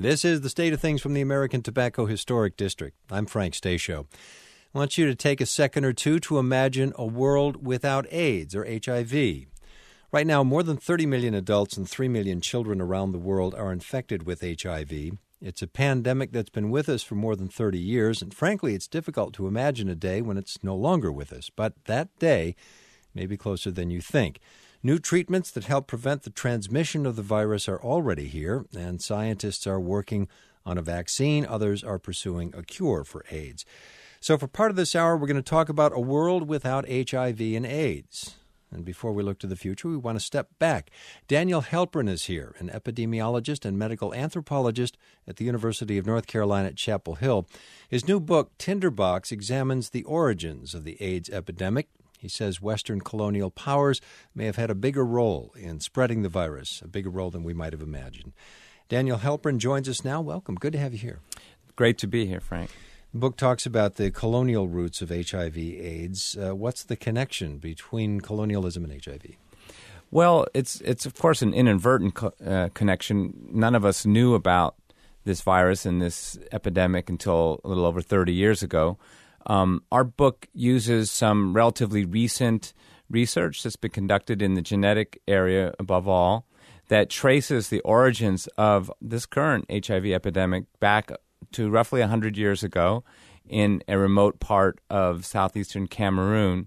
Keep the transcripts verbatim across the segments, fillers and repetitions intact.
This is the State of Things from the American Tobacco Historic District. I'm Frank Stasio. I want you to take a second or two to imagine a world without AIDS or H I V. Right now, more than thirty million adults and three million children around the world are infected with H I V. It's a pandemic that's been with us for more than thirty years, and frankly, it's difficult to imagine a day when it's no longer with us. But that day may be closer than you think. New treatments that help prevent the transmission of the virus are already here, and scientists are working on a vaccine. Others are pursuing a cure for AIDS. So for part of this hour, we're going to talk about a world without H I V and AIDS. And before we look to the future, we want to step back. Daniel Halperin is here, an epidemiologist and medical anthropologist at the University of North Carolina at Chapel Hill. His new book, Tinderbox, examines the origins of the AIDS epidemic. He says Western colonial powers may have had a bigger role in spreading the virus, a bigger role than we might have imagined. Daniel Halperin joins us now. Welcome. Good to have you here. Great to be here, Frank. The book talks about the colonial roots of H I V AIDS. Uh, what's the connection between colonialism and H I V? Well, it's, it's of course, an inadvertent co- uh, connection. None of us knew about this virus and this epidemic until a little over thirty years ago. Um, our book uses some relatively recent research that's been conducted in the genetic area, above all, that traces the origins of this current H I V epidemic back to roughly one hundred years ago in a remote part of southeastern Cameroon.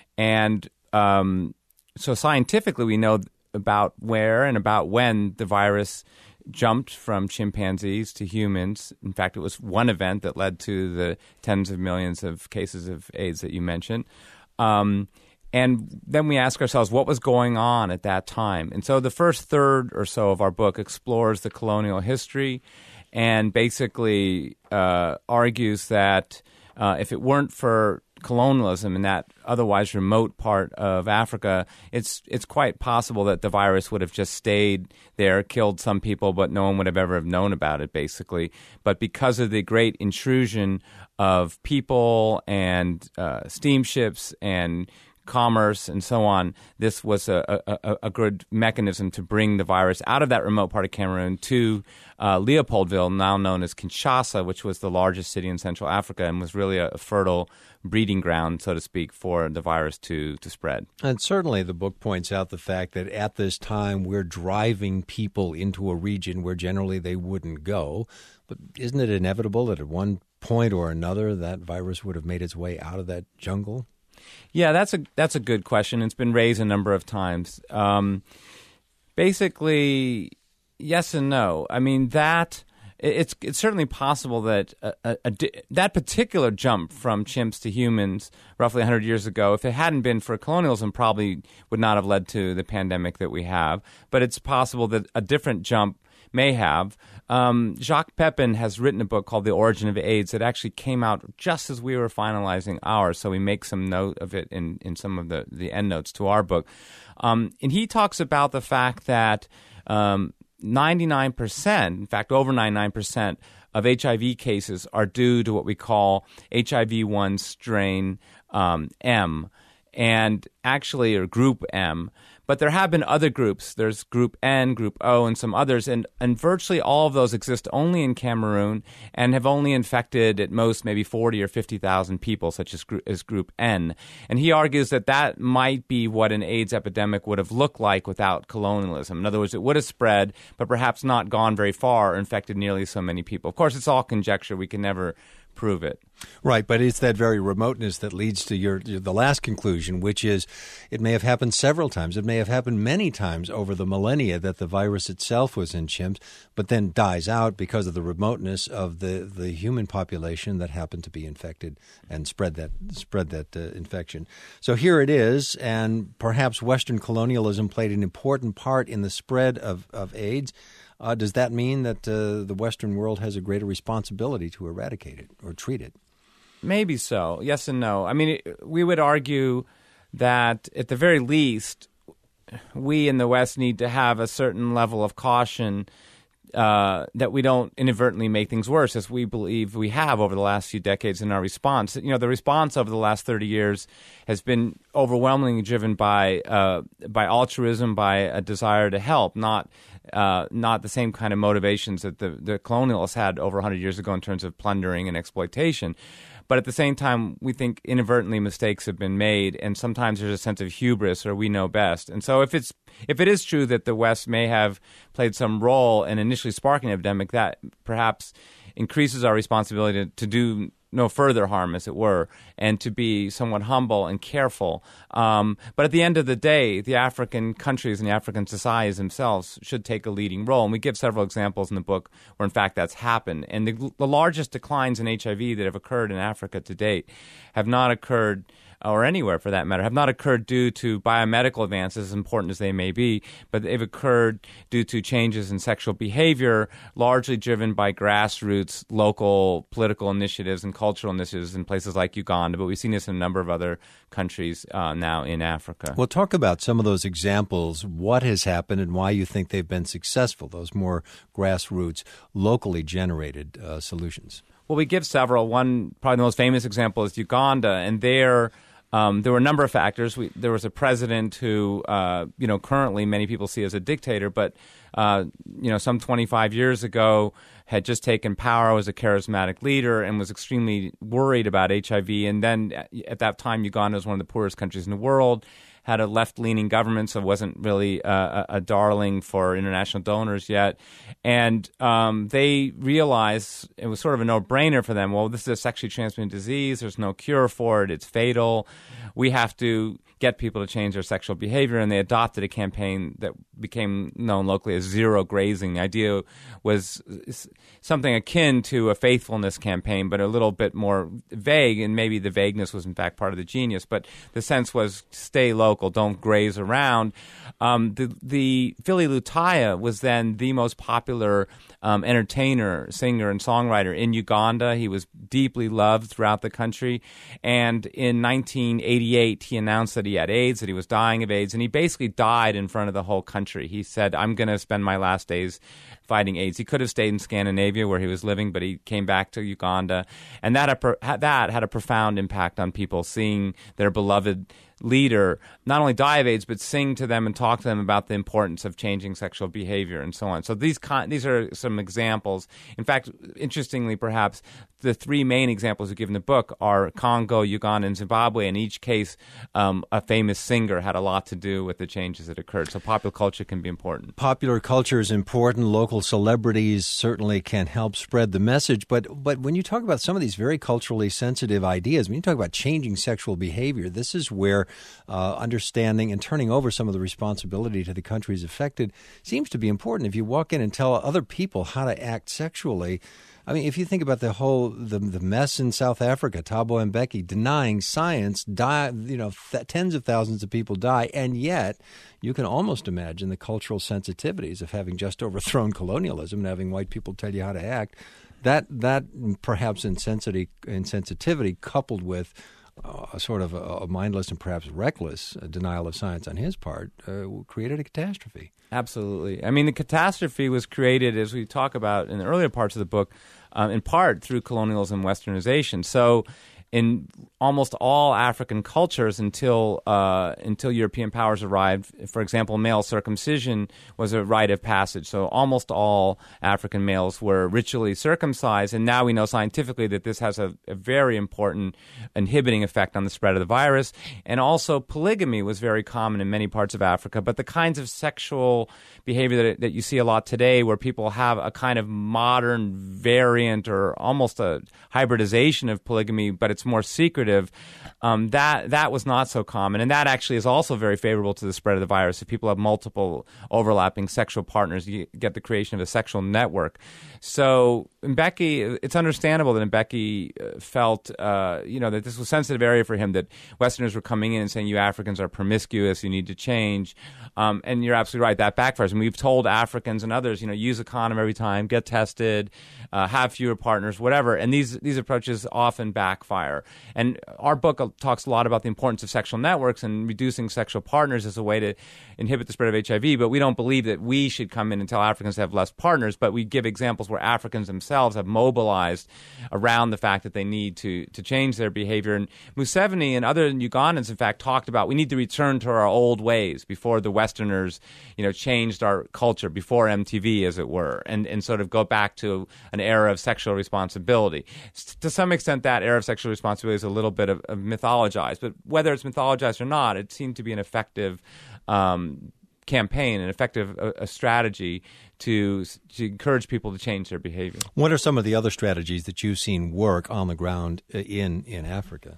And um, so scientifically, we know about where and about when the virus jumped from chimpanzees to humans. In fact, it was one event that led to the tens of millions of cases of AIDS that you mentioned. Um, and then we ask ourselves, what was going on at that time? And so the first third or so of our book explores the colonial history and basically uh, argues that uh, if it weren't for colonialism in that otherwise remote part of Africa, it's it's quite possible that the virus would have just stayed there, killed some people, but no one would have ever have known about it, basically. But because of the great intrusion of people and uh, steamships and commerce and so on, this was a, a, a good mechanism to bring the virus out of that remote part of Cameroon to uh, Leopoldville, now known as Kinshasa, which was the largest city in Central Africa and was really a, a fertile breeding ground, so to speak, for the virus to, to spread. And certainly the book points out the fact that at this time we're driving people into a region where generally they wouldn't go. But isn't it inevitable that at one point or another that virus would have made its way out of that jungle? Yeah, that's a that's a good question. It's been raised a number of times. Um, basically, yes and no. I mean, that it's it's certainly possible that a, a, a, that particular jump from chimps to humans roughly one hundred years ago, if it hadn't been for colonialism, probably would not have led to the pandemic that we have. But it's possible that a different jump may have. Um, Jacques Pepin has written a book called The Origin of AIDS that actually came out just as we were finalizing ours, so we make some note of it in, in some of the, the endnotes to our book. Um, and he talks about the fact that um, ninety-nine percent, in fact over ninety-nine percent of H I V cases are due to what we call H I V one strain um, M, and actually, or group M. But there have been other groups. There's Group N, Group O, and some others, and, and virtually all of those exist only in Cameroon and have only infected at most maybe forty or fifty thousand people, such as, as Group N. And he argues that that might be what an AIDS epidemic would have looked like without colonialism. In other words, it would have spread, but perhaps not gone very far or infected nearly so many people. Of course, it's all conjecture. We can never prove it. Right, but it's that very remoteness that leads to your the last conclusion, which is it may have happened several times. It may have happened many times over the millennia that the virus itself was in chimps, but then dies out because of the remoteness of the, the human population that happened to be infected and spread that spread that uh, infection. So here it is, and perhaps Western colonialism played an important part in the spread of, of AIDS. Uh, does that mean that uh, the Western world has a greater responsibility to eradicate it or treat it? Maybe so. Yes and no. I mean, it, we would argue that at the very least, we in the West need to have a certain level of caution uh, that we don't inadvertently make things worse, as we believe we have over the last few decades in our response. You know, the response over the last thirty years has been overwhelmingly driven by uh, by altruism, by a desire to help, not uh, not the same kind of motivations that the, the colonialists had over one hundred years ago in terms of plundering and exploitation. But at the same time, we think inadvertently mistakes have been made, and sometimes there's a sense of hubris or we know best. And so if it's if it is true that the West may have played some role in initially sparking an epidemic, that perhaps increases our responsibility to, to do no further harm, as it were, and to be somewhat humble and careful. Um, but at the end of the day, the African countries and the African societies themselves should take a leading role. And we give several examples in the book where, in fact, that's happened. And the, the largest declines in H I V that have occurred in Africa to date have not occurred, or anywhere for that matter, have not occurred due to biomedical advances, as important as they may be, but they've occurred due to changes in sexual behavior, largely driven by grassroots local political initiatives and cultural initiatives in places like Uganda. But we've seen this in a number of other countries uh, now in Africa. Well, talk about some of those examples, what has happened and why you think they've been successful, those more grassroots, locally generated uh, solutions. Well, we give several. One, probably the most famous example is Uganda, and there Um, there were a number of factors. We, there was a president who, uh, you know, currently many people see as a dictator, but, uh, you know, some twenty-five years ago had just taken power, was a charismatic leader, and was extremely worried about H I V. And then at that time, Uganda was one of the poorest countries in the world, had a left-leaning government, so wasn't really uh, a, a darling for international donors yet. And um, they realized it was sort of a no-brainer for them. Well, this is a sexually transmitted disease. There's no cure for it. It's fatal. We have to get people to change their sexual behavior, and they adopted a campaign that became known locally as zero grazing. The idea was something akin to a faithfulness campaign, but a little bit more vague, and maybe the vagueness was in fact part of the genius, but the sense was stay local, don't graze around. Um, the, the Philly Lutaya was then the most popular um, entertainer, singer, and songwriter in Uganda. He was deeply loved throughout the country, and in nineteen eighty-eight he announced that he had AIDS, that he was dying of AIDS, and he basically died in front of the whole country. He said, I'm going to spend my last days fighting AIDS. He could have stayed in Scandinavia where he was living, but he came back to Uganda, and that, that had a profound impact on people, seeing their beloved leader not only die of AIDS, but sing to them and talk to them about the importance of changing sexual behavior and so on. So these con- these are some examples. In fact, interestingly, perhaps, the three main examples we give in the book are Congo, Uganda, and Zimbabwe. In each case, um, a famous singer had a lot to do with the changes that occurred. So popular culture can be important. Popular culture is important. Local celebrities certainly can help spread the message. But but when you talk about some of these very culturally sensitive ideas, when you talk about changing sexual behavior, this is where uh, understanding and turning over some of the responsibility to the countries affected seems to be important. If you walk in and tell other people how to act sexually, I mean, if you think about the whole the the mess in South Africa, Thabo Mbeki denying science, die, you know, th- tens of thousands of people die, and yet you can almost imagine the cultural sensitivities of having just overthrown colonialism and having white people tell you how to act. That that perhaps insensitivity, insensitivity coupled with uh, a sort of a, a mindless and perhaps reckless uh, denial of science on his part uh, created a catastrophe. Absolutely. I mean, the catastrophe was created, as we talk about in the earlier parts of the book, um, in part through colonialism and westernization. So in almost all African cultures until uh, until European powers arrived, for example, male circumcision was a rite of passage. So almost all African males were ritually circumcised, and now we know scientifically that this has a, a very important inhibiting effect on the spread of the virus. And also polygamy was very common in many parts of Africa, but the kinds of sexual behavior that, that you see a lot today, where people have a kind of modern variant or almost a hybridization of polygamy, but it's more secretive, um, that that was not so common. And that actually is also very favorable to the spread of the virus. If people have multiple overlapping sexual partners, you get the creation of a sexual network. So Mbeki, it's understandable that Mbeki felt, uh, you know, that this was a sensitive area for him, that Westerners were coming in and saying, you Africans are promiscuous, you need to change. Um, and you're absolutely right, that backfires. And we've told Africans and others, you know, use a condom every time, get tested, uh, have fewer partners, whatever. And these these approaches often backfire. And our book talks a lot about the importance of sexual networks and reducing sexual partners as a way to inhibit the spread of H I V. But we don't believe that we should come in and tell Africans to have less partners. But we give examples where Africans themselves have mobilized around the fact that they need to to change their behavior. And Museveni and other Ugandans, in fact, talked about we need to return to our old ways before the Westerners, you know, changed our culture, before M T V, as it were, and, and sort of go back to an era of sexual responsibility. S- to some extent, that era of sexual responsibility is a little bit of, of mythologized, but whether it's mythologized or not, it seemed to be an effective um, campaign, an effective a, a strategy to to encourage people to change their behavior. What are some of the other strategies that you've seen work on the ground in, in Africa?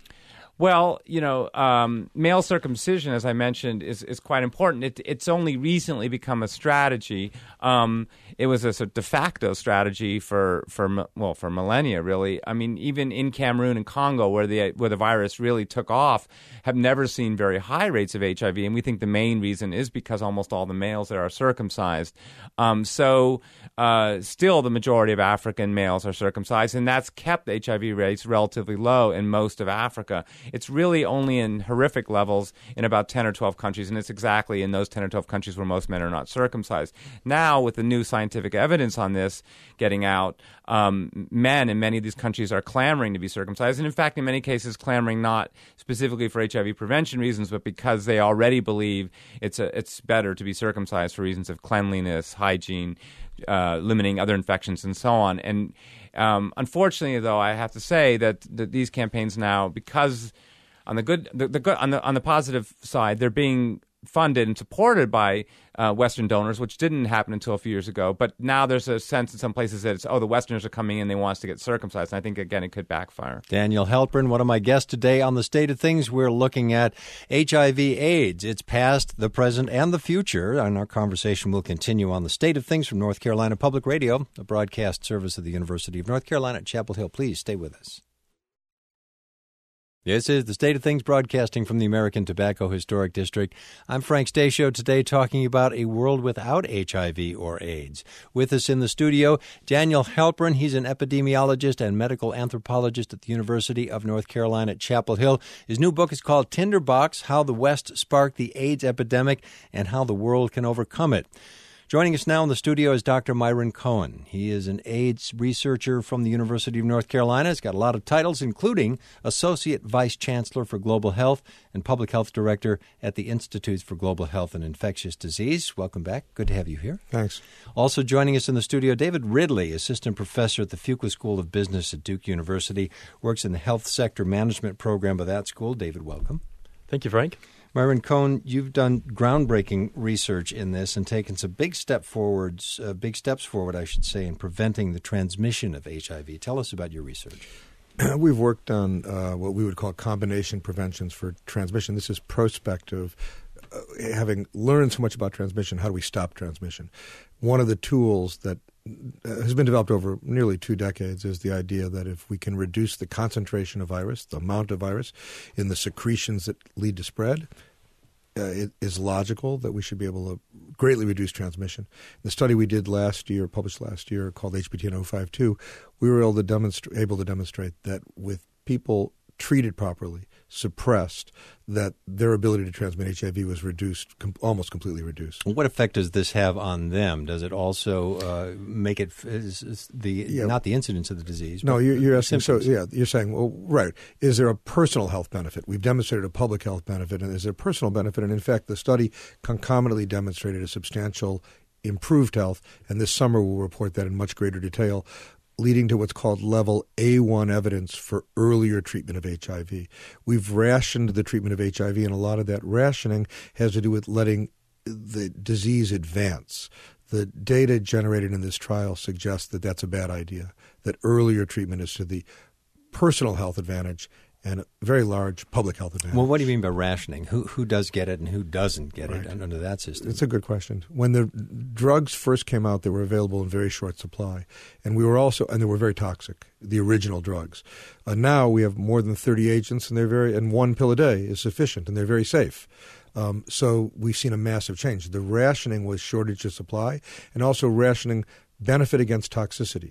Well, you know, um, male circumcision, as I mentioned, is, is quite important. It, it's only recently become a strategy. Um, it was a sort of de facto strategy for, for well for millennia, really. I mean, even in Cameroon and Congo, where the where the virus really took off, have never seen very high rates of H I V, and we think the main reason is because almost all the males there are circumcised. Um, so, uh, still, the majority of African males are circumcised, and that's kept H I V rates relatively low in most of Africa. It's really only in horrific levels in about ten or twelve countries, and it's exactly in those ten or twelve countries where most men are not circumcised. Now, with the new scientific evidence on this getting out, um, men in many of these countries are clamoring to be circumcised, and in fact, in many cases, clamoring not specifically for H I V prevention reasons, but because they already believe it's a, it's better to be circumcised for reasons of cleanliness, hygiene, uh, limiting other infections, and so on. And um, unfortunately, though, I have to say that, that these campaigns now, because on the good, the, the good, on the on the positive side, they're being funded and supported by uh, Western donors, which didn't happen until a few years ago. But now there's a sense in some places that it's, oh, the Westerners are coming in, they want us to get circumcised. And I think, again, it could backfire. Daniel Halpern, one of my guests today on The State of Things. We're looking at H I V AIDS, its past, the present, and the future. And our conversation will continue on The State of Things from North Carolina Public Radio, a broadcast service of the University of North Carolina at Chapel Hill. Please stay with us. This is The State of Things, broadcasting from the American Tobacco Historic District. I'm Frank Stasio, today talking about a world without H I V or AIDS. With us in the studio, Daniel Halpern. He's an epidemiologist and medical anthropologist at the University of North Carolina at Chapel Hill. His new book is called Tinderbox: How the West Sparked the AIDS Epidemic and How the World Can Overcome It. Joining us now in the studio is Doctor Myron Cohen. He is an AIDS researcher from the University of North Carolina. He's got a lot of titles, including Associate Vice Chancellor for Global Health and Public Health Director at the Institutes for Global Health and Infectious Disease. Welcome back. Good to have you here. Thanks. Also joining us in the studio, David Ridley, Assistant Professor at the Fuqua School of Business at Duke University, works in the Health Sector Management Program of that school. David, welcome. Thank you, Frank. Myron Cohen, you've done groundbreaking research in this and taken some big step forwards, uh, big steps forward, I should say, in preventing the transmission of H I V. Tell us about your research. We've worked on uh, what we would call combination preventions for transmission. This is prospective. Uh, having learned so much about transmission, how do we stop transmission? One of the tools that uh, has been developed over nearly two decades is the idea that if we can reduce the concentration of virus, the amount of virus in the secretions that lead to spread, uh, it is logical that we should be able to greatly reduce transmission. The study we did last year, published last year, called H B T N zero five two, we were able to demonstrate, able to demonstrate that with people treated properly, suppressed, that their ability to transmit H I V was reduced, com- almost completely reduced. What effect does this have on them? Does it also uh, make it is, is the yeah. not the incidence of the disease? No, but you're, you're asking. So, symptoms. yeah, you're saying, well, right? Is there a personal health benefit? We've demonstrated a public health benefit, and is there a personal benefit? And in fact, the study concomitantly demonstrated a substantial improved health, and this summer we'll report that in much greater detail, leading to what's called level A one evidence for earlier treatment of H I V. We've rationed the treatment of H I V, and a lot of that rationing has to do with letting the disease advance. The data generated in this trial suggests that that's a bad idea, that earlier treatment is to the personal health advantage and a very large public health advantage. Well, what do you mean by rationing? Who who does get it and who doesn't get Right. it under that system? It's a good question. When the drugs first came out, they were available in very short supply, and we were also and they were very toxic. The original drugs. Uh, now we have more than thirty agents, and they're very and one pill a day is sufficient, and they're very safe. Um, so we've seen a massive change. The rationing was shortage of supply, and also rationing benefit against toxicity.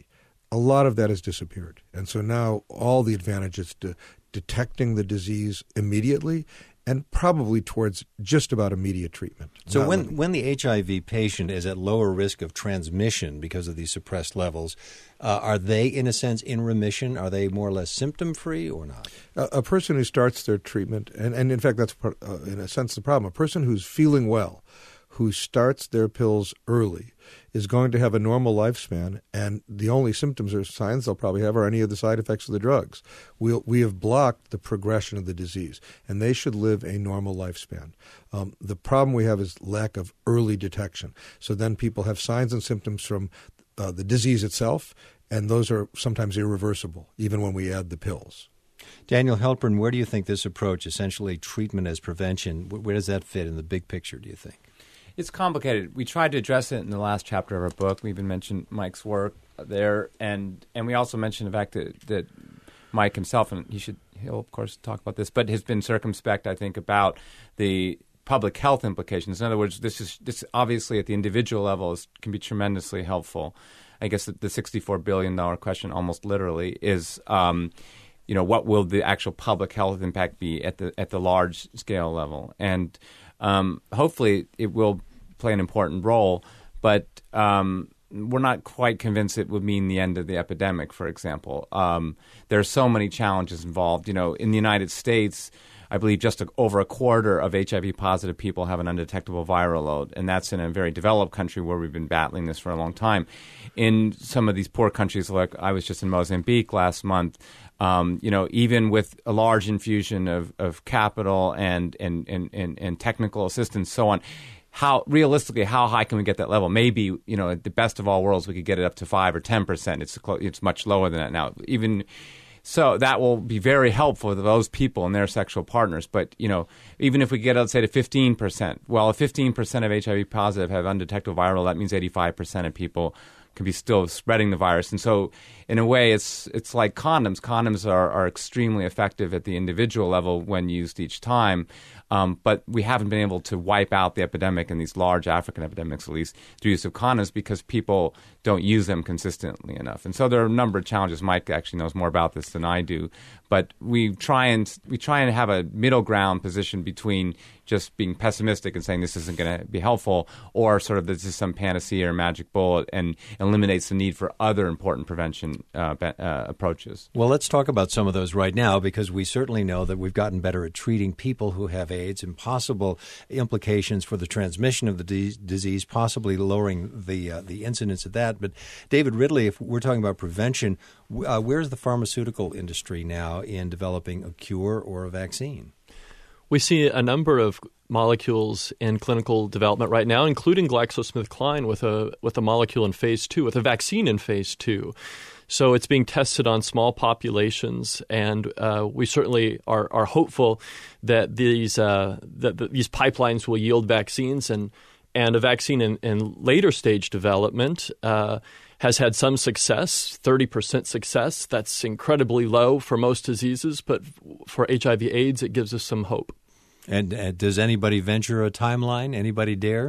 a lot of that has disappeared. And so now all the advantage is to detecting the disease immediately and probably towards just about immediate treatment. So when, living. when the H I V patient is at lower risk of transmission because of these suppressed levels, uh, are they, in a sense, in remission? Are they more or less symptom-free or not? A, a person who starts their treatment, and, and in fact that's part, uh, in a sense the problem, a person who's feeling well, who starts their pills early, is going to have a normal lifespan, and the only symptoms or signs they'll probably have are any of the side effects of the drugs. We'll, we have blocked the progression of the disease, and they should live a normal lifespan. Um, the problem we have is lack of early detection. So then people have signs and symptoms from uh, the disease itself, and those are sometimes irreversible, even when we add the pills. Daniel Halpern, where do you think this approach, essentially treatment as prevention, where does that fit in the big picture, do you think? It's complicated. We tried to address it in the last chapter of our book. We even mentioned Mike's work there, and and we also mentioned the fact that, that Mike himself, and he should he'll of course talk about this, but has been circumspect, I think, about the public health implications. In other words, this is this obviously at the individual level is, can be tremendously helpful. I guess the, the sixty-four billion dollars question, almost literally, is um, you know what will the actual public health impact be at the at the large scale level, and Um, hopefully it will play an important role, but um, we're not quite convinced it would mean the end of the epidemic, for example. Um, there are so many challenges involved. You know, in the United States, I believe just a, over a quarter of H I V-positive people have an undetectable viral load, and that's in a very developed country where we've been battling this for a long time. In some of these poor countries, like I was just in Mozambique last month, Um, you know, even with a large infusion of, of capital and, and, and, and, and technical assistance, so on, how realistically, how high can we get that level? Maybe, you know, at the best of all worlds, we could get it up to five or ten percent. It's it's much lower than that now. Even so, that will be very helpful to those people and their sexual partners. But you know, even if we get, let's say, to fifteen percent, well, if fifteen percent of H I V positive have undetectable viral, that means eighty-five percent of people can be still spreading the virus. And so in a way, it's it's like condoms. Condoms are, are extremely effective at the individual level when used each time. Um, but we haven't been able to wipe out the epidemic in these large African epidemics, at least, through use of condoms because people don't use them consistently enough. And so there are a number of challenges. Mike actually knows more about this than I do. But we try and we try and have a middle ground position between just being pessimistic and saying this isn't going to be helpful, or sort of this is some panacea or magic bullet and eliminates the need for other important prevention uh, be, uh, approaches. Well, let's talk about some of those right now, because we certainly know that we've gotten better at treating people who have AIDS and possible implications for the transmission of the de- disease, possibly lowering the uh, the incidence of that. But David Ridley, if we're talking about prevention, uh, where's the pharmaceutical industry now in developing a cure or a vaccine? We see a number of molecules in clinical development right now, including GlaxoSmithKline with a with a molecule in phase two, with a vaccine in phase two. So it's being tested on small populations, and uh, we certainly are, are hopeful that these uh, that, that these pipelines will yield vaccines, and and a vaccine in, in later stage development uh, has had some success, thirty percent success. That's incredibly low for most diseases, but for H I V AIDS, it gives us some hope. And uh, does anybody venture a timeline? Anybody dare?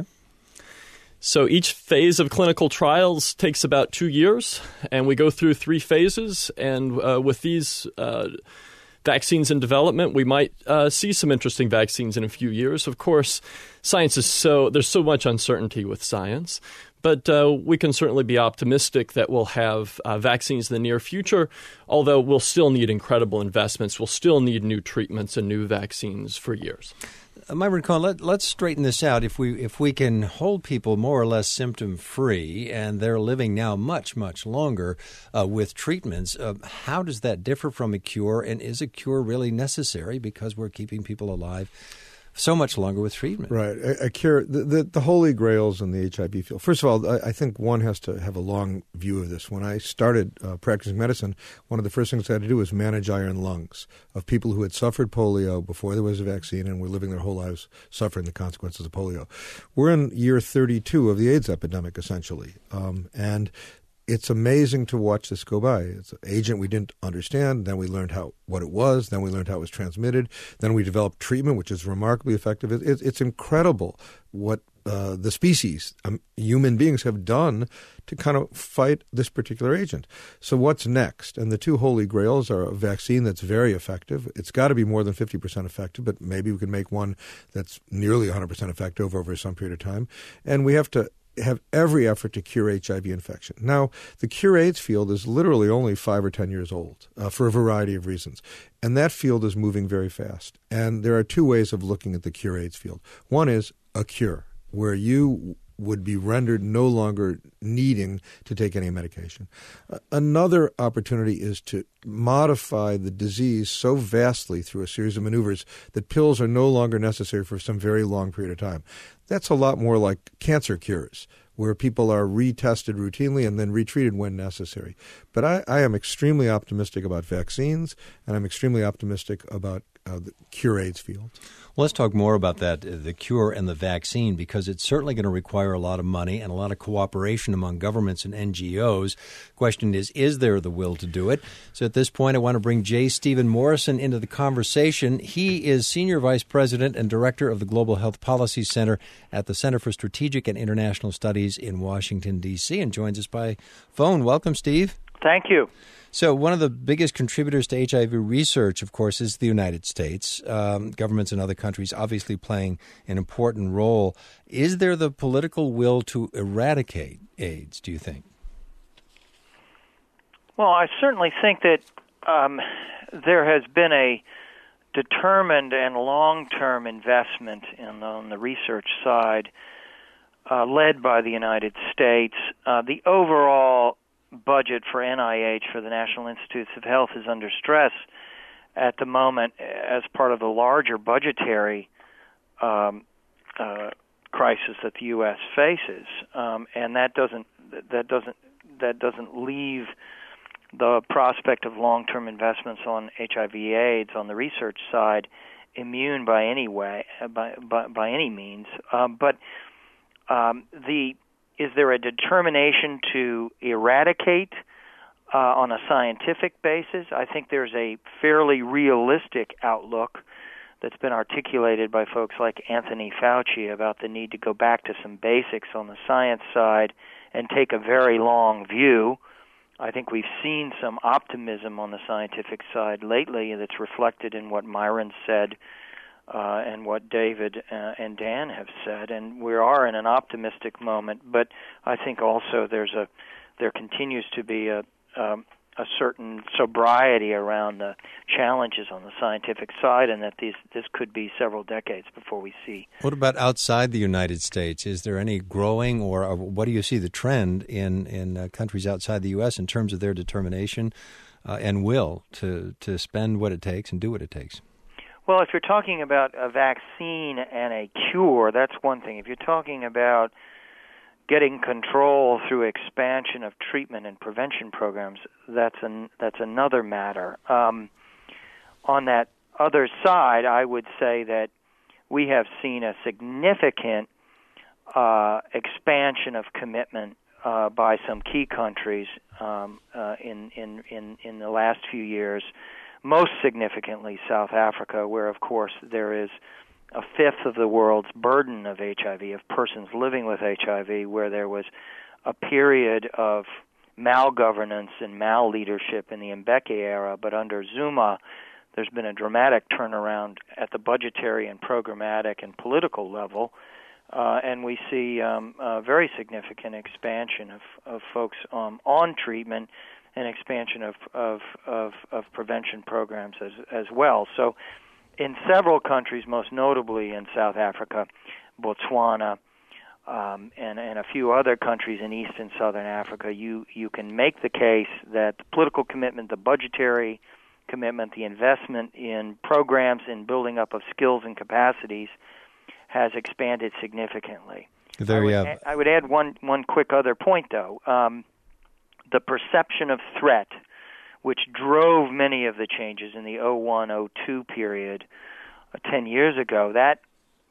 So each phase of clinical trials takes about two years, and we go through three phases. And uh, with these uh, vaccines in development, we might uh, see some interesting vaccines in a few years. Of course, science is so there's so much uncertainty with science. But uh, we can certainly be optimistic that we'll have uh, vaccines in the near future, although we'll still need incredible investments. We'll still need new treatments and new vaccines for years. Uh, Myron Cohen, let, let's straighten this out. If we if we can hold people more or less symptom-free, and they're living now much, much longer uh, with treatments, uh, how does that differ from a cure? And is a cure really necessary because we're keeping people alive so much longer with treatment? Right. A, a cure, the, the, the holy grails in the H I V field. First of all, I, I think one has to have a long view of this. When I started uh, practicing medicine, one of the first things I had to do was manage iron lungs of people who had suffered polio before there was a vaccine and were living their whole lives suffering the consequences of polio. We're in year thirty-two of the AIDS epidemic, essentially. Um, and it's amazing to watch this go by. It's an agent we didn't understand. Then we learned how what it was. Then we learned how it was transmitted. Then we developed treatment, which is remarkably effective. It, it, it's incredible what uh, the species, um, human beings, have done to kind of fight this particular agent. So what's next? And the two holy grails are a vaccine that's very effective. It's got to be more than fifty percent effective, but maybe we can make one that's nearly one hundred percent effective over some period of time. And we have to have every effort to cure H I V infection. Now, the cure AIDS field is literally only five or ten years old uh, for a variety of reasons. And that field is moving very fast. And there are two ways of looking at the cure AIDS field. One is a cure, where you would be rendered no longer needing to take any medication. Uh, another opportunity is to modify the disease so vastly through a series of maneuvers that pills are no longer necessary for some very long period of time. That's a lot more like cancer cures, where people are retested routinely and then retreated when necessary. But I, I am extremely optimistic about vaccines, and I'm extremely optimistic about uh, the cure AIDS field. Well, let's talk more about that, uh, the cure and the vaccine, because it's certainly going to require a lot of money and a lot of cooperation among governments and N G Os. Question is, is there the will to do it? So at this point, I want to bring J. Stephen Morrison into the conversation. He is Senior Vice President and Director of the Global Health Policy Center at the Center for Strategic and International Studies in Washington, D C, and joins us by phone. Welcome, Steve. Thank you. So one of the biggest contributors to H I V research, of course, is the United States. Um, governments in other countries obviously playing an important role. Is there the political will to eradicate AIDS, do you think? Well, I certainly think that um, there has been a determined and long-term investment in, on the research side uh, led by the United States. Uh, the overall budget for N I H, for the National Institutes of Health, is under stress at the moment as part of the larger budgetary um, uh, crisis that the U S faces, um, and that doesn't that doesn't that doesn't leave the prospect of long-term investments on H I V/AIDS on the research side immune by any way, by by, by any means. Um, but um, the Is there a determination to eradicate uh, on a scientific basis? I think there's a fairly realistic outlook that's been articulated by folks like Anthony Fauci about the need to go back to some basics on the science side and take a very long view. I think we've seen some optimism on the scientific side lately that's reflected in what Myron said Uh, and what David uh, and Dan have said, and we are in an optimistic moment. But I think also there's a there continues to be a um, a certain sobriety around the challenges on the scientific side, and that these this could be several decades before we see. What about outside the United States? Is there any growing, or, or what do you see the trend in in uh, countries outside the U S in terms of their determination uh, and will to to spend what it takes and do what it takes? Well, if you're talking about a vaccine and a cure, that's one thing. If you're talking about getting control through expansion of treatment and prevention programs, that's an, that's another matter. Um, on that other side, I would say that we have seen a significant uh, expansion of commitment uh, by some key countries um, uh, in, in, in, in the last few years. Most significantly, South Africa, where, of course, there is a fifth of the world's burden of H I V, of persons living with H I V, where there was a period of malgovernance and mal-leadership in the Mbeki era, but under Zuma, there's been a dramatic turnaround at the budgetary and programmatic and political level, uh, and we see um, a very significant expansion of, of folks um, on treatment and expansion of, of, of, of prevention programs as, as well. So in several countries, most notably in South Africa, Botswana, um, and, and a few other countries in East and Southern Africa, you, you can make the case that the political commitment, the budgetary commitment, the investment in programs in building up of skills and capacities has expanded significantly. There you I would, have. I would add one, one quick other point, though. Um, The perception of threat, which drove many of the changes in the oh one oh two period uh, ten years ago, that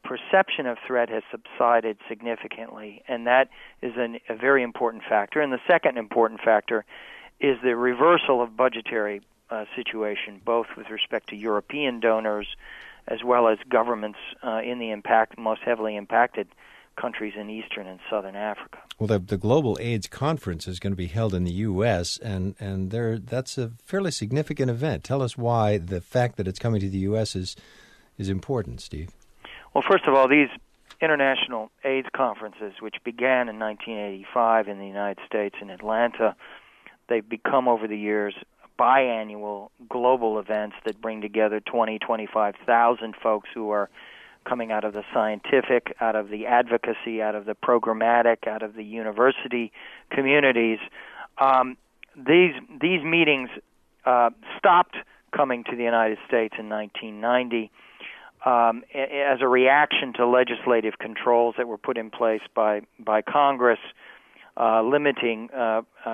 perception of threat has subsided significantly, and that is an, a very important factor. And the second important factor is the reversal of budgetary uh, situation, both with respect to European donors as well as governments uh, in the impact, most heavily impacted countries in Eastern and Southern Africa. Well, the, the Global AIDS Conference is going to be held in the U S, and, and there that's a fairly significant event. Tell us why the fact that it's coming to the U S is is important, Steve. Well, first of all, these international AIDS conferences, which began in nineteen eighty-five in the United States in Atlanta, they've become over the years biannual global events that bring together twenty, twenty-five thousand folks who are coming out of the scientific, out of the advocacy, out of the programmatic, out of the university communities. Um, these these meetings uh, stopped coming to the United States in nineteen ninety um, as a reaction to legislative controls that were put in place by, by Congress, uh, limiting uh, uh, uh,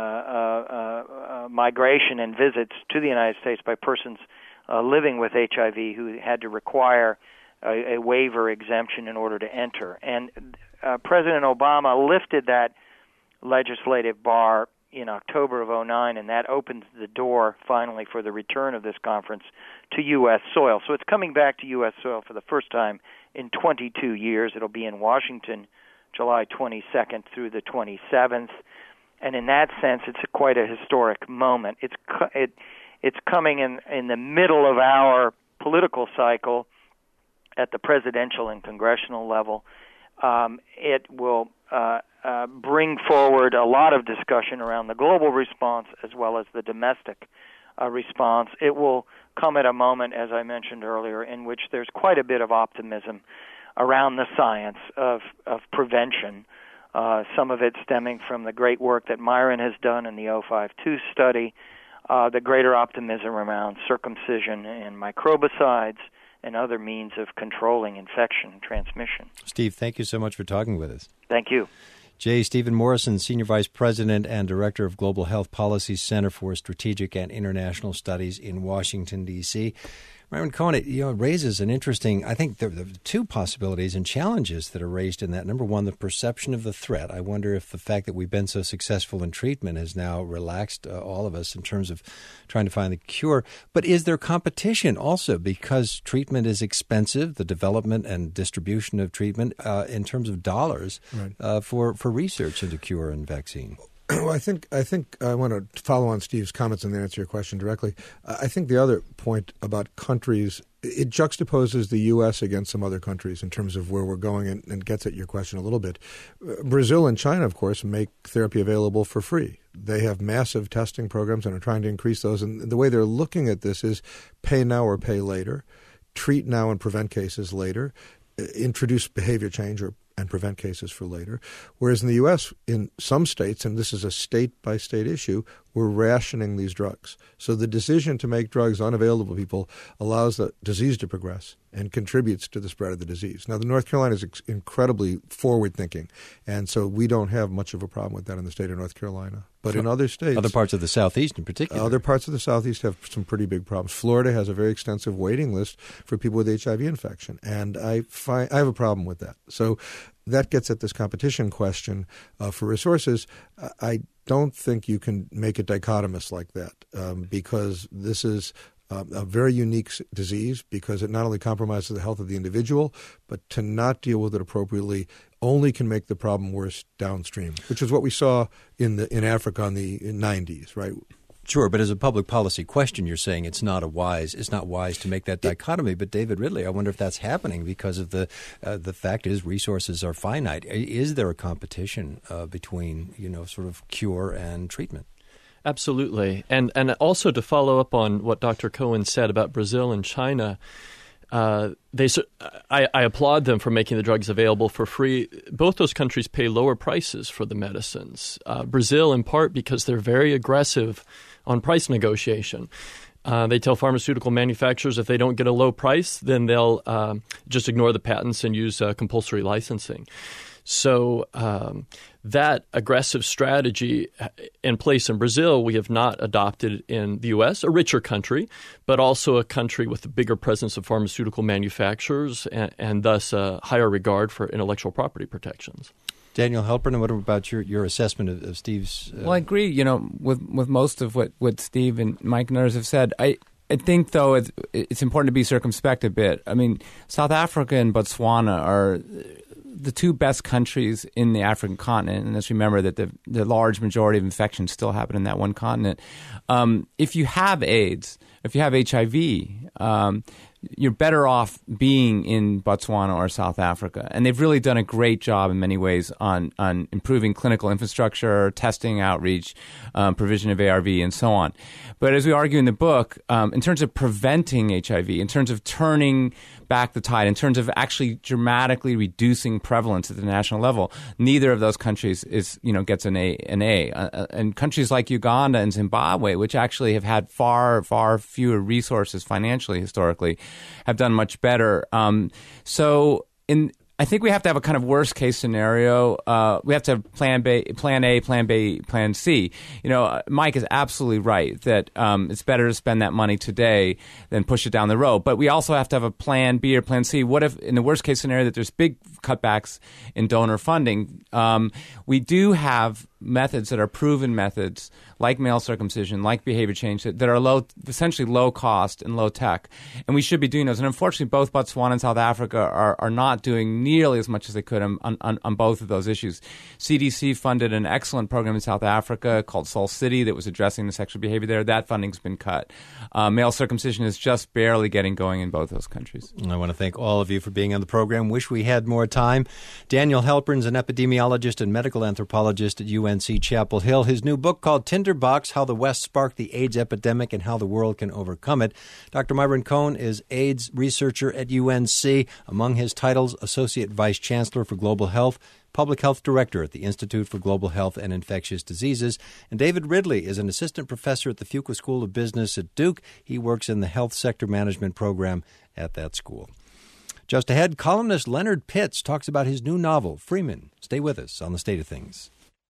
uh, migration and visits to the United States by persons uh, living with H I V who had to require A, a waiver exemption in order to enter. And uh, President Obama lifted that legislative bar in October of oh nine, and that opened the door finally for the return of this conference to U S soil. So it's coming back to U S soil for the first time in twenty-two years. It'll be in Washington July twenty-second through the twenty-seventh. And in that sense, it's a, quite a historic moment. It's it, it's coming in, in the middle of our political cycle at the presidential and congressional level. Um, it will uh, uh, bring forward a lot of discussion around the global response as well as the domestic uh, response. It will come at a moment, as I mentioned earlier, in which there's quite a bit of optimism around the science of, of prevention, uh, some of it stemming from the great work that Myron has done in the oh five two study, uh, the greater optimism around circumcision and microbicides, and other means of controlling infection and transmission. Steve, thank you so much for talking with us. Thank you. J. Stephen Morrison, Senior Vice President and Director of Global Health Policy Center for Strategic and International Studies in Washington, D C Myron Cohen, it, you know, raises an interesting, I think there are two possibilities and challenges that are raised in that. Number one, the perception of the threat. I wonder if the fact that we've been so successful in treatment has now relaxed uh, all of us in terms of trying to find the cure. But is there competition also because treatment is expensive, the development and distribution of treatment uh, in terms of dollars right. uh, for, for research into cure and vaccine? Well, I think I think I want to follow on Steve's comments and then answer your question directly. I think the other point about countries, it juxtaposes the U S against some other countries in terms of where we're going and, and gets at your question a little bit. Brazil and China, of course, make therapy available for free. They have massive testing programs and are trying to increase those. And the way they're looking at this is pay now or pay later, treat now and prevent cases later, introduce behavior change or and prevent cases for later. Whereas in the U S, in some states, and this is a state-by-state issue, we're rationing these drugs. So the decision to make drugs unavailable to people allows the disease to progress and contributes to the spread of the disease. Now, the North Carolina is ex- incredibly forward-thinking, and so we don't have much of a problem with that in the state of North Carolina. But in other states... Other parts of the Southeast in particular. Other parts of the Southeast have some pretty big problems. Florida has a very extensive waiting list for people with H I V infection, and I find I have a problem with that. So that gets at this competition question uh, for resources. I don't think you can make it dichotomous like that um, because this is uh, a very unique disease because it not only compromises the health of the individual, but to not deal with it appropriately only can make the problem worse downstream, which is what we saw in the in Africa in the nineties, right? Sure, but as a public policy question, you're saying it's not a wise it's not wise to make that dichotomy. But David Ridley, I wonder if that's happening because of the uh, the fact is resources are finite. Is there a competition uh, between you know sort of cure and treatment? Absolutely, and and also to follow up on what Doctor Cohen said about Brazil and China. Uh, they, I, I applaud them for making the drugs available for free. Both those countries pay lower prices for the medicines. Uh, Brazil, in part, because they're very aggressive on price negotiation. Uh, they tell pharmaceutical manufacturers if they don't get a low price, then they'll uh, just ignore the patents and use uh, compulsory licensing. So um, that aggressive strategy in place in Brazil, we have not adopted in the U S, a richer country, but also a country with a bigger presence of pharmaceutical manufacturers and, and thus a higher regard for intellectual property protections. Daniel Halpern, what about your, your assessment of, of Steve's? Uh... Well, I agree. You know, with with most of what, what Steve and Mike and others have said, I. I think, though, it's, it's important to be circumspect a bit. I mean, South Africa and Botswana are the two best countries in the African continent, and let's remember that the, the large majority of infections still happen in that one continent. Um, if you have AIDS, if you have H I V, um, you're better off being in Botswana or South Africa. And they've really done a great job in many ways on, on improving clinical infrastructure, testing, outreach, um, provision of A R V, and so on. But as we argue in the book, um, in terms of preventing H I V, in terms of turning back the tide, in terms of actually dramatically reducing prevalence at the national level, neither of those countries is, you know, gets an A. An A. Uh, and countries like Uganda and Zimbabwe, which actually have had far, far fewer resources financially historically, have done much better. Um, so in I think we have to have a kind of worst case scenario. Uh, we have to have plan B, plan A, plan B, plan C. You know, Mike is absolutely right that um, it's better to spend that money today than push it down the road. But we also have to have a plan B or plan C. What if, in the worst case scenario, that there's big cutbacks in donor funding? Um, we do have methods that are proven methods, like male circumcision, like behavior change, that, that are low, essentially low cost and low tech. And we should be doing those. And unfortunately, both Botswana and South Africa are, are not doing nearly as much as they could on, on, on both of those issues. C D C funded an excellent program in South Africa called Soul City that was addressing the sexual behavior there. That funding's been cut. Uh, male circumcision is just barely getting going in both those countries. I want to thank all of you for being on the program. Wish we had more time. Daniel Halpern's an epidemiologist and medical anthropologist at U N C Chapel Hill. His new book called Tinderbox, How the West Sparked the AIDS Epidemic and How the World Can Overcome It. Doctor Myron Cohn is AIDS researcher at U N C. Among his titles, Associate Vice Chancellor for Global Health, Public Health Director at the Institute for Global Health and Infectious Diseases. And David Ridley is an assistant professor at the Fuqua School of Business at Duke. He works in the Health Sector Management program at that school. Just ahead, columnist Leonard Pitts talks about his new novel, Freeman. Stay with us on The State of Things.